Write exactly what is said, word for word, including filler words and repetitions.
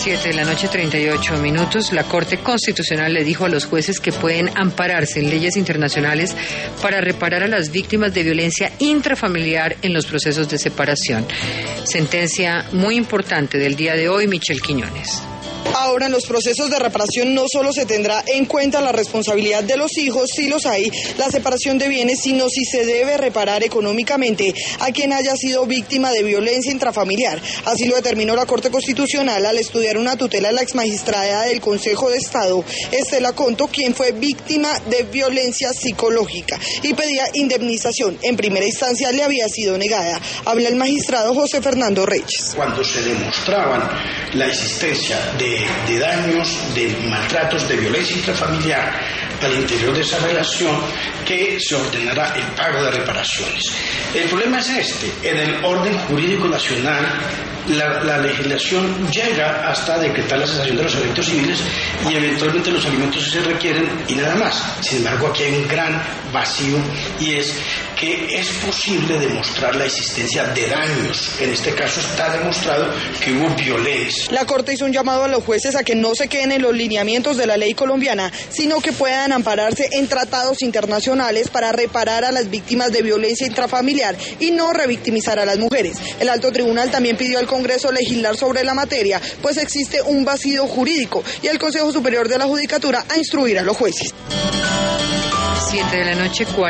Siete de la noche, treinta y ocho minutos. La Corte Constitucional le dijo a los jueces que pueden ampararse en leyes internacionales para reparar a las víctimas de violencia intrafamiliar en los procesos de separación. Sentencia muy importante del día de hoy, Michelle Quiñones. Ahora en los procesos de reparación no solo se tendrá en cuenta la responsabilidad de los hijos, si los hay, la separación de bienes, sino si se debe reparar económicamente a quien haya sido víctima de violencia intrafamiliar. Así lo determinó la Corte Constitucional al estudiar una tutela de la exmagistrada del Consejo de Estado, Estela Conto, quien fue víctima de violencia psicológica y pedía indemnización. En primera instancia le había sido negada. Habla el magistrado José Fernando Reyes. Cuando se demostraban la existencia de de daños, de maltratos, de violencia intrafamiliar al interior de esa relación, que se ordenará el pago de reparaciones. El problema es este: en el orden jurídico nacional la, la legislación llega hasta decretar la cesación de los eventos civiles y eventualmente los alimentos se requieren y nada más. Sin embargo, aquí hay un gran vacío, y es que es posible demostrar la existencia de daños. En este caso está demostrado que hubo violencia. La Corte hizo un llamado a los jueces a que no se queden en los lineamientos de la ley colombiana, sino que puedan ampararse en tratados internacionales para reparar a las víctimas de violencia intrafamiliar y no revictimizar a las mujeres. El alto tribunal también pidió al Congreso legislar sobre la materia, pues existe un vacío jurídico, y el Consejo Superior de la Judicatura a instruir a los jueces. Siete de la noche, cuarenta.